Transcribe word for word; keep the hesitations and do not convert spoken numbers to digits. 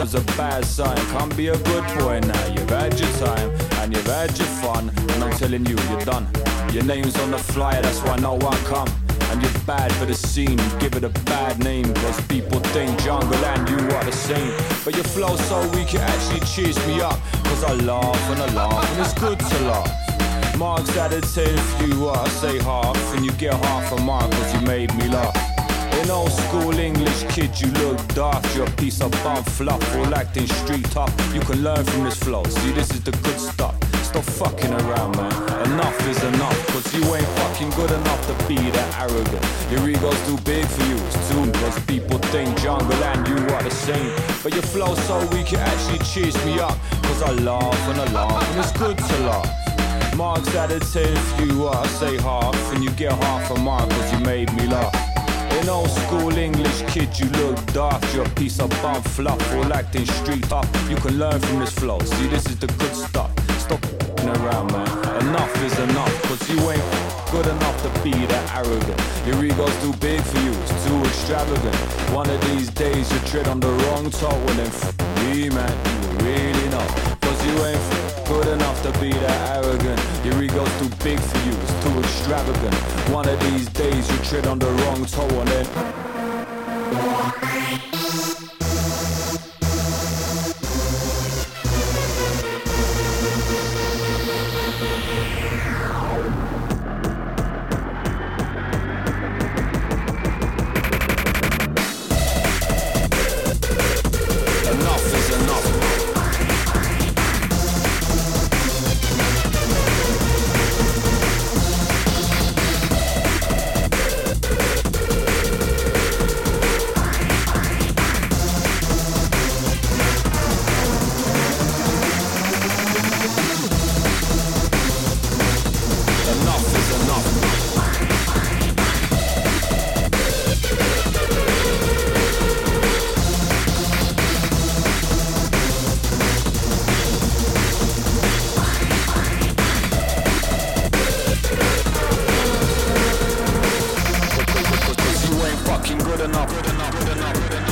was a bad sign. Can't be a good boy now. You've had your time and you've had your fun, and I'm telling you, you're done. Your name's on the flyer, that's why no one come. And you're bad for the scene, you give it a bad name, cause people think jungle and you are the same. But your flow so weak, it actually cheers me up, cause I laugh and I laugh, and it's good to laugh. Marks out of ten for you, I say half, and you get half a mark cause you made me laugh. In old school English, kid, you look daft. You're a piece of bum fluff, all acting street tough. You can learn from this flow, see this is the good stuff. Stop fucking around, man, enough is enough. Cause you ain't fucking good enough to be that arrogant. Your ego's too big for you, it's too. Cause people think jungle and you are the same. But your flow so weak, it actually cheers me up, cause I laugh and I laugh, and it's good to laugh. Marks out of ten for you, I say half, and you get half a mark cause you made me laugh. In old school English, kid, you look daft. You're a piece of bum fluff, all acting street tough. You can learn from this flow, see this is the good stuff. Stop f***ing around, man, enough is enough. Cause you ain't good enough to be that arrogant. Your ego's too big for you, it's too extravagant. One of these days you tread on the wrong toe, and then f*** me, man, you really know. Cause you ain't f*** good enough to be that arrogant. Your ego's too big for you, it's too extravagant. One of these days you tread on the wrong toe, and then enough is enough. Good enough, good enough, good enough, good enough.